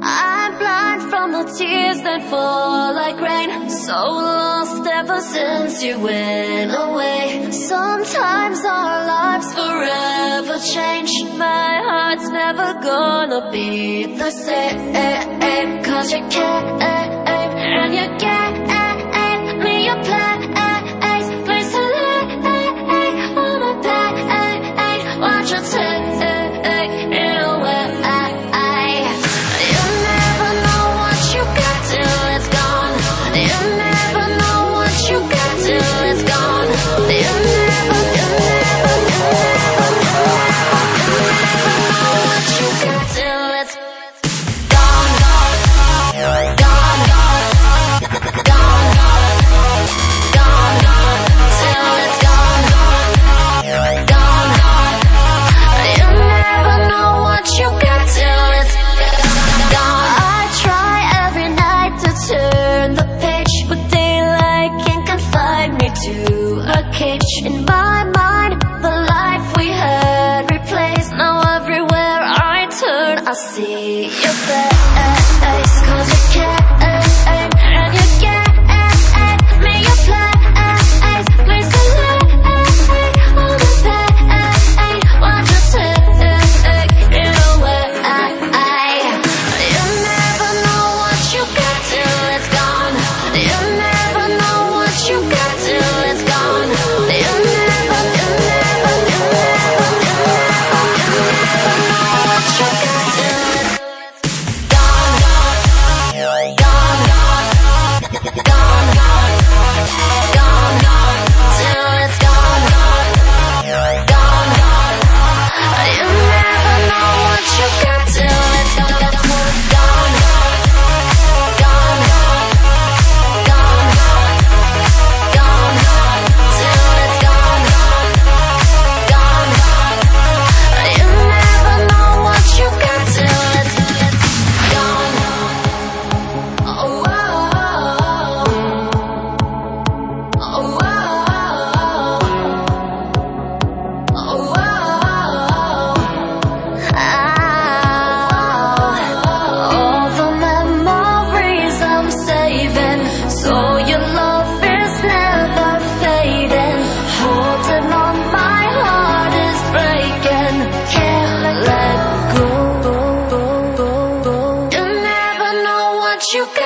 I'm blind from the tears that fall like rain. So lost ever since you went away. Sometimes our lives forever change. My heart's never gonna be the same. Cause you can't, and you can't me a place to lay on my back. Watch you take it away. You never know what you got till it's gone. You never know what you got till it's gone. You never know what you got till it's gone. Gone, gone, gone, till it's gone. Gone. You never know what you got till it's gone. I try every night to turn the page, but daylight can't confine me to a cage. In my mind, the life we had replaced. Now everywhere I turn, I see your face. Cause you can't, and you can't make a place to lay on the bed. Watch you take it away. You never know what you got till it's gone. You never know what you got till it's gone. You never know what you got till it's gone. Gone, gone, gone, till it's gone. Gone. You never know what you got till it's gone. Gone, gone, gone, gone, till it's gone. Gone. You never know what you got till it's gone. Oh, oh, oh, oh, oh, oh, oh. All the memories I'm saving, so your love is never fading. Holding on, my heart is breaking. Can't let go. You never know what you got